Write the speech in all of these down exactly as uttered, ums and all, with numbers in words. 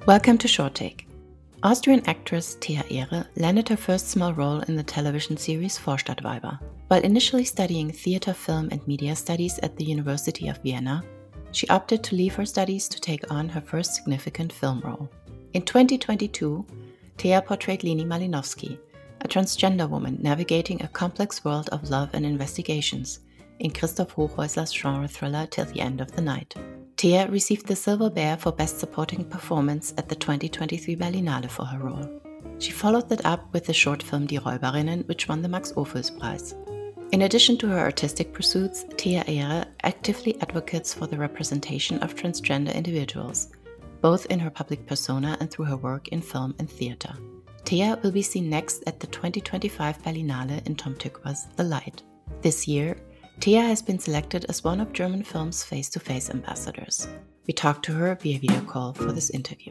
Welcome to Short Take. Austrian actress Thea Ehre landed her first small role in the television series Vorstadtweiber. While initially studying theater, film, and media studies at the University of Vienna, she opted to leave her studies to take on her first significant film role. In twenty twenty-two, Thea portrayed Leni Malinowski, a transgender woman navigating a complex world of love and investigations in Christoph Hochhäusler's genre thriller Till the End of the Night. Thea received the Silver Bear for Best Supporting Performance at the twenty twenty-three Berlinale for her role. She followed that up with the short film Die Räuberinnen, which won the Max Ophüls Prize. In addition to her artistic pursuits, Thea Ehre actively advocates for the representation of transgender individuals, both in her public persona and through her work in film and theater. Thea will be seen next at the twenty twenty-five Berlinale in Tom Tykwer's The Light. This year, Thea has been selected as one of German film's face-to-face ambassadors. We talked to her via video call for this interview.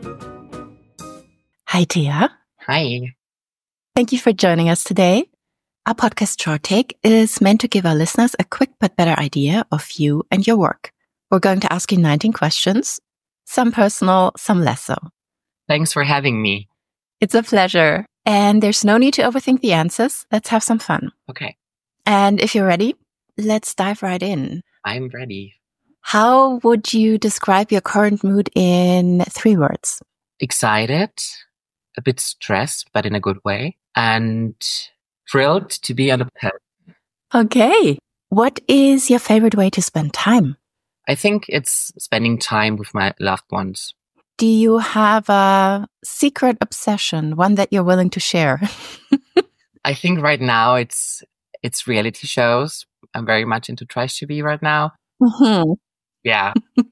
Hi, Thea. Hi. Thank you for joining us today. Our podcast Short Take is meant to give our listeners a quick but better idea of you and your work. We're going to ask you nineteen questions, some personal, some less so. Thanks for having me. It's a pleasure. And there's no need to overthink the answers. Let's have some fun. Okay. And if you're ready, let's dive right in. I'm ready. How would you describe your current mood in three words? Excited, a bit stressed, but in a good way, and thrilled to be on a pet. Okay. What is your favorite way to spend time? I think it's spending time with my loved ones. Do you have a secret obsession, one that you're willing to share? I think right now it's it's reality shows. I'm very much into trash T V right now. Mm-hmm. Yeah.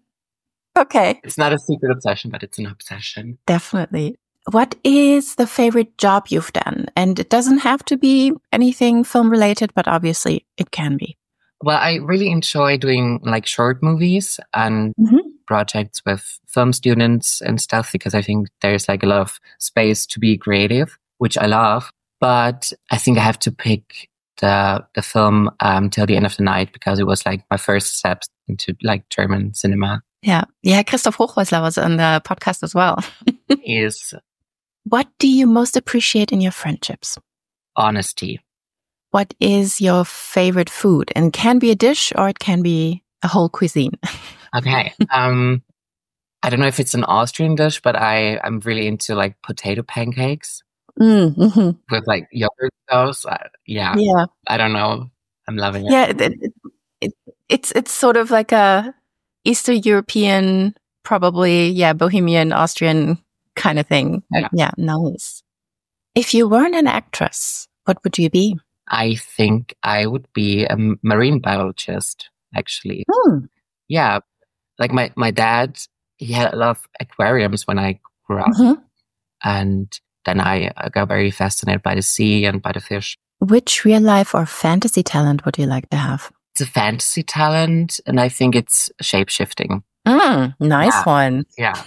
Okay. It's not a secret obsession, but it's an obsession. Definitely. What is the favorite job you've done? And it doesn't have to be anything film related, but obviously it can be. Well, I really enjoy doing like short movies and Mm-hmm. projects with film students and stuff because I think there's like a lot of space to be creative, which I love. But I think I have to pick the the film um, Till the End of the Night because it was like my first steps into like German cinema. Yeah. Yeah. Christoph Hochhäusler was on the podcast as well. Is What do you most appreciate in your friendships? honesty. What is your favorite food? And it can be a dish or it can be a whole cuisine. Okay. um, I don't know if it's an Austrian dish, but I I'm really into like potato pancakes Mm-hmm. with like yogurt sauce. Uh, yeah. Yeah. I don't know. I'm loving it. Yeah. It, it, it, it's, it's sort of like a Eastern European, probably, yeah, Bohemian, Austrian kind of thing. Yeah. Yeah. Nice. If you weren't an actress, what would you be? I think I would be a m- marine biologist, actually. Hmm. Yeah. Like my, my dad, he had a lot of aquariums when I grew up. Mhm. And then I, I got very fascinated by the sea and by the fish. Which real life or fantasy talent would you like to have? It's a fantasy talent, and I think it's shape-shifting. Mm, nice Yeah. one. Yeah.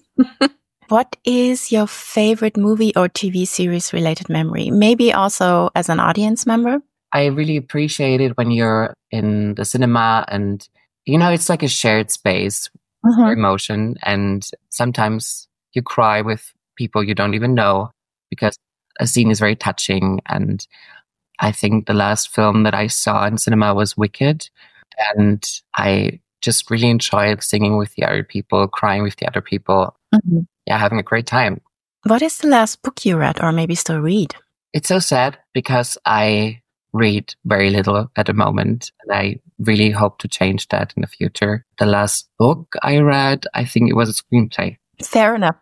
What is your favorite movie or T V series related memory? Maybe also as an audience member? I really appreciate it when you're in the cinema and, you know, it's like a shared space for Mhm. emotion. And sometimes you cry with people you don't even know because a scene is very touching. And I think the last film that I saw in cinema was Wicked. And I just really enjoyed singing with the other people, crying with the other people. Mhm. Yeah, having a great time. What is the last book you read or maybe still read? It's so sad because I read very little at the moment. And I really hope to change that in the future. The last book I read, I think it was a screenplay. Fair enough.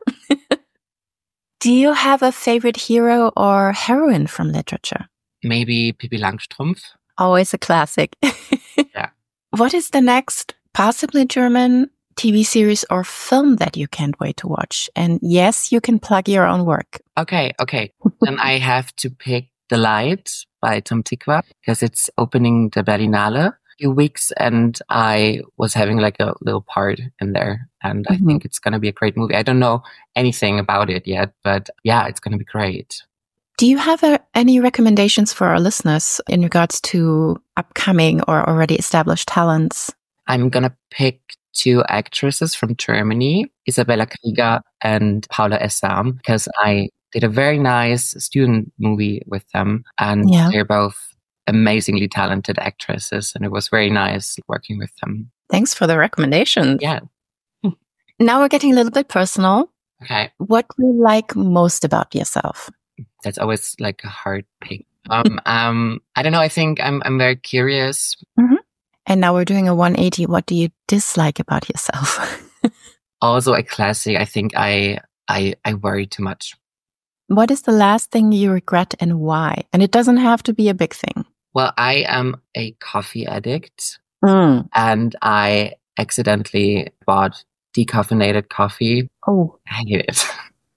Do you have a favorite hero or heroine from literature? Maybe Pippi Langstrumpf. Always a classic. Yeah. What is the next, possibly German, T V series or film that you can't wait to watch? And yes, you can plug your own work. Okay, okay. Then I have to pick The Light by Tom Tykwer because it's opening the Berlinale a few weeks and I was having like a little part in there and I Mhm. think it's going to be a great movie. I don't know anything about it yet, but yeah, it's going to be great. Do you have uh, any recommendations for our listeners in regards to upcoming or already established talents? I'm going to pick two actresses from Germany, Isabella Krieger and Paula Essam, because I did a very nice student movie with them, and Yeah. they're both amazingly talented actresses, and it was very nice working with them. Thanks for the recommendations. Yeah. Now we're getting a little bit personal. Okay. What do you like most about yourself? That's always like a hard pick. Um, um, I don't know. I think I'm I'm very curious. Mm-hmm. And now we're doing a one eighty. What do you dislike about yourself? Also a classic. I think I I I worry too much. What is the last thing you regret and why? And it doesn't have to be a big thing. Well, I am a coffee addict, Mm. and I accidentally bought decaffeinated coffee. Oh, I hate it.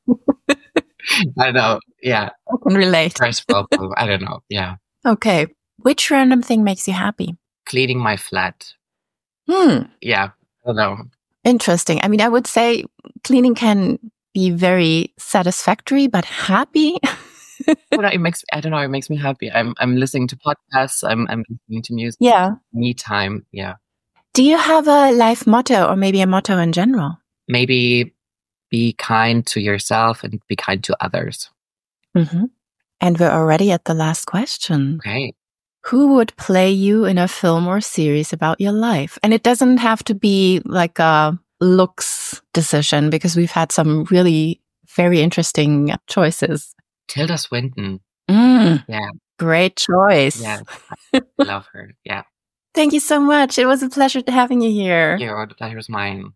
I know. Yeah. I can relate. First world problem. I don't know. Yeah. Okay. Which random thing makes you happy? Cleaning my flat. Hmm. Yeah. I don't know. Interesting. I mean, I would say cleaning can be very satisfactory, but happy. Well, it makes I don't know. It makes me happy. I'm I'm listening to podcasts. I'm I'm listening to music. Yeah. Me time. Yeah. Do you have a life motto, or maybe a motto in general? Maybe be kind to yourself and be kind to others. Mm-hmm. And we're already at the last question. Okay. Who would play you in a film or series about your life? And it doesn't have to be like a looks decision, because we've had some really very interesting choices. Tilda Swinton. Mm, Yeah. great choice. Yeah. I love her. Yeah. Thank you so much. It was a pleasure having you here. Yeah, the pleasure was mine.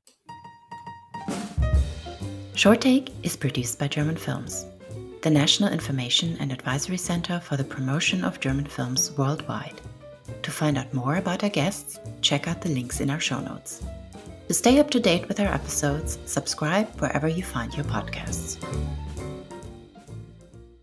Short Take is produced by German Films, the National Information and Advisory Center for the Promotion of German Films Worldwide. To find out more about our guests, check out the links in our show notes. To stay up to date with our episodes, subscribe wherever you find your podcasts.